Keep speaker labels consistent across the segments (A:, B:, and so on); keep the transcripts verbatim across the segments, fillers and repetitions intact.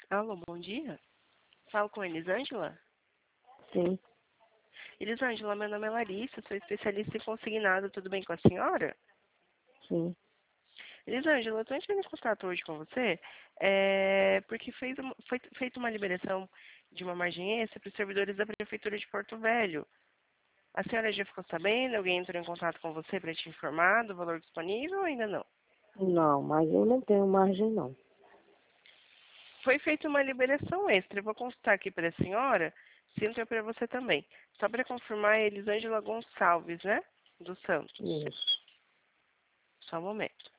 A: Alô, bom dia. Falo com Elisângela.
B: Sim,
A: Elisângela, meu nome é Larissa, sou especialista em consignado. Tudo bem com a senhora?
B: sim.
A: Elisângela, eu estou entrando em contato hoje com você é, porque fez uma- foi feita uma liberação de uma margem extra para os servidores da Prefeitura de Porto Velho. A senhora já ficou sabendo? Alguém entrou em contato com você para te informar do valor disponível ou ainda não?
B: Não, mas eu não tenho margem, não.
A: Foi feita uma liberação extra. Eu vou consultar aqui para a senhora, se entra para você também. Só para confirmar, é Elisângela Gonçalves, né? Dos Santos.
B: Isso.
A: Só um momento.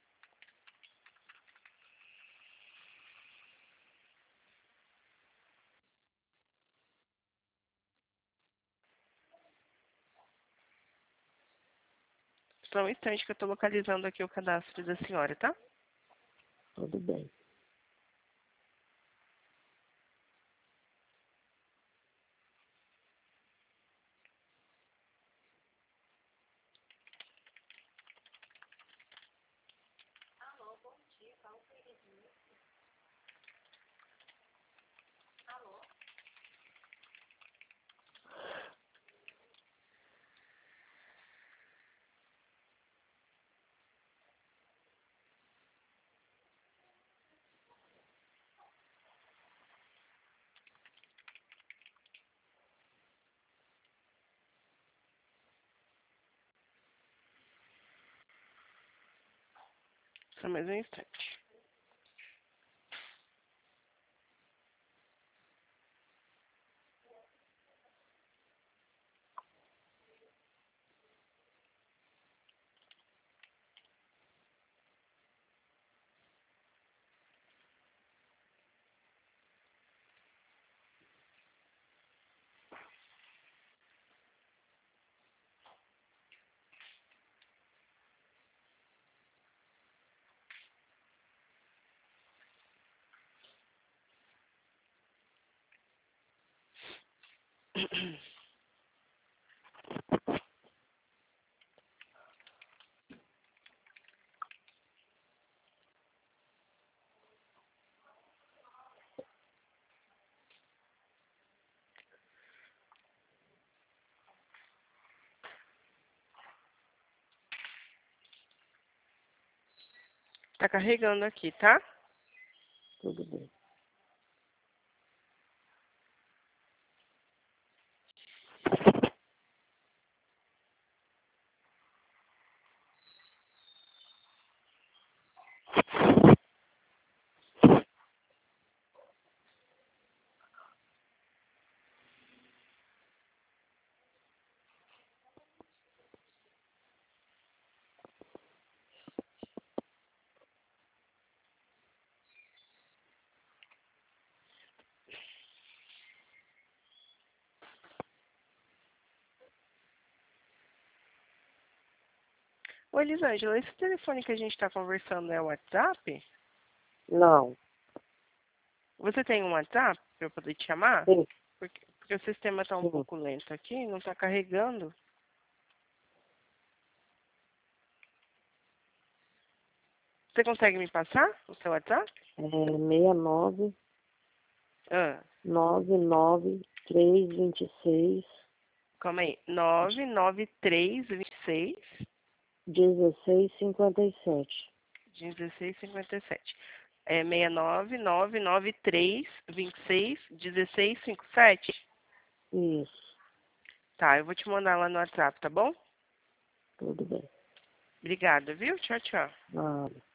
A: Só um instante que eu estou localizando aqui o cadastro da senhora, tá?
B: Tudo bem.
A: Só mais um instante. Tá carregando aqui, tá?
B: Tudo bem.
A: Ô, Elisângela, esse telefone que a gente está conversando é o WhatsApp?
B: Não.
A: Você tem um WhatsApp para eu poder te chamar?
B: Sim,
A: Porque, porque o sistema está um
B: sim.
A: pouco lento aqui, não está carregando. Você consegue me passar o seu WhatsApp?
B: É seis nove
A: Ah,
B: nove nove três dois seis
A: calma aí. nove nove três dois seis
B: dezesseis cinquenta e sete.
A: dezesseis cinquenta e sete. É seis nove nove nove três dois seis dezesseis cinquenta e sete.
B: Isso.
A: Tá, eu vou te mandar lá no WhatsApp, tá bom?
B: Tudo bem.
A: Obrigada, viu? Tchau, tchau.
B: Nada.